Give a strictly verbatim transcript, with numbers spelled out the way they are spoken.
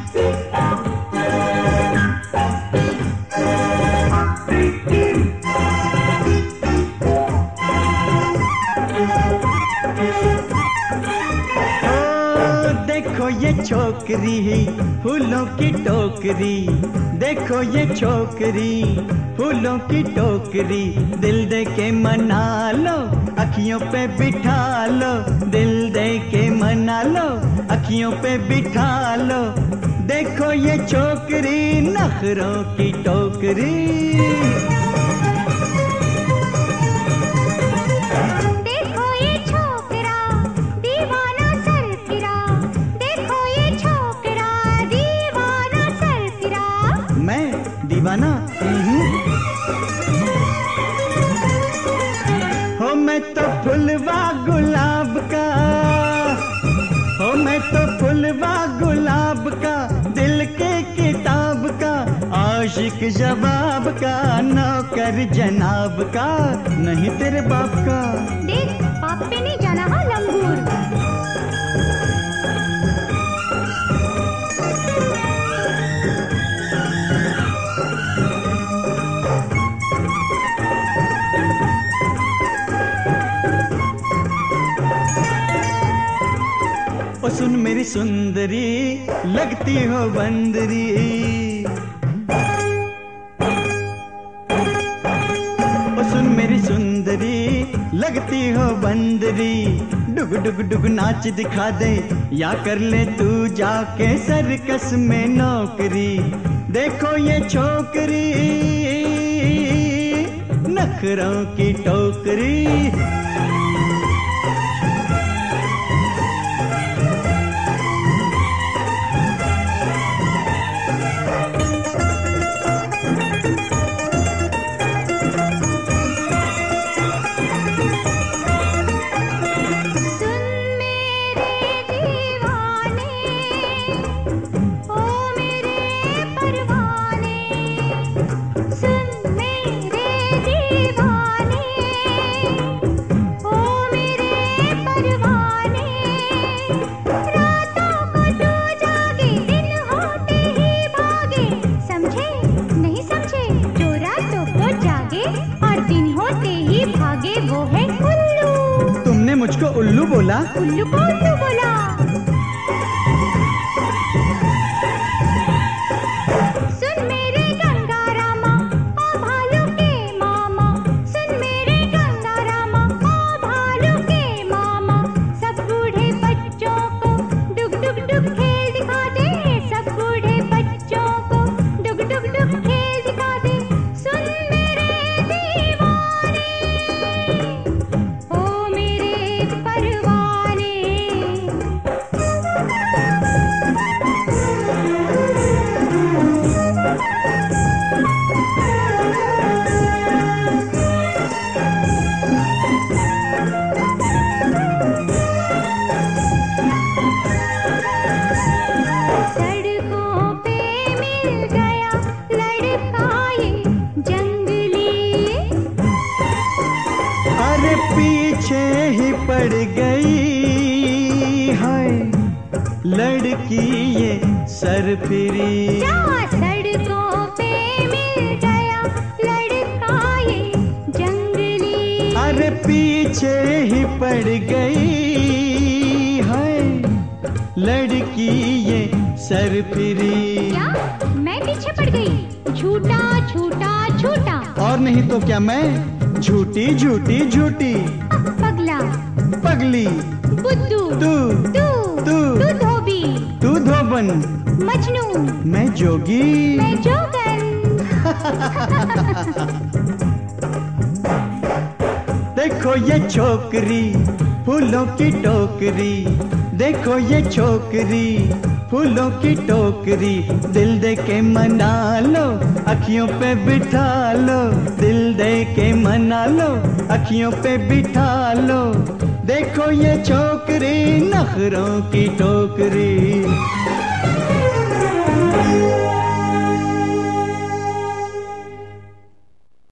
देखो ये छोकरी फूलों की टोकरी, देखो ये छोकरी फूलों की टोकरी, दिल दे के मना लो अखियों पे बिठा लो, दिल दे के मना लो अखियों पे बिठा लो। देखो ये छोकरी नखरों की टोकरी। दीवाना हो मैं तो फुलवा गुलाब का, हो मैं तो फुलवा गुलाब का, दिल के किताब का, आशिक जवाब का, नौकर जनाब का, नहीं तेरे बाप का। देख बाप पे नहीं जाना हा लंगूर। ओ सुन मेरी सुंदरी लगती हो बंदरी, ओ सुन मेरी सुंदरी लगती हो बंदरी, डुग डुग डुग नाच दिखा दे या कर ले तू जाके सर्कस में नौकरी। देखो ये छोकरी नखरों की टोकरी। वो है उल्लू। तुमने मुझको उल्लू बोला? उल्लू को उल्लू बोला। सुन मेरे गंगा रामा ओ भालू के मामा, सुन मेरे गंगा रामा ओ भालू के मामा, सब बूढ़े बच्चों को डुग डुग डुग खेल दिखा दे, सब बूढ़े बच्चों को डुग डुग डुग खेल दिखा दे। सुन मेरे दीवाने ओ मेरे परवाने। सड़कों पे मिल गया लड़का ये जंगली, अरे पीछे ही पड़ गई हाय लड़की ये सरफिरी। क्या सड़कों पे मिल गया लड़का ये जंगली, अरे पीछे ही पड़ गई हाय लड़की ये सरफिरी। क्या मैं पीछे पड़ गई? झूठा झूठा झूठा। और नहीं तो क्या मैं झूठी झूठी झूठी पगला पगली बुद्धू तू तू तू तू धोबी तू धोबन मजनू मैं जोगी मैं जोगन। देखो ये छोकरी फूलों की टोकरी, देखो ये छोकरी फूलों की टोकरी, दिल दे के मना लो अखियों पे बिठा लो, दिल दे के मना लो अखियों पे बिठा लो। देखो ये छोकरी नखरों की टोकरी।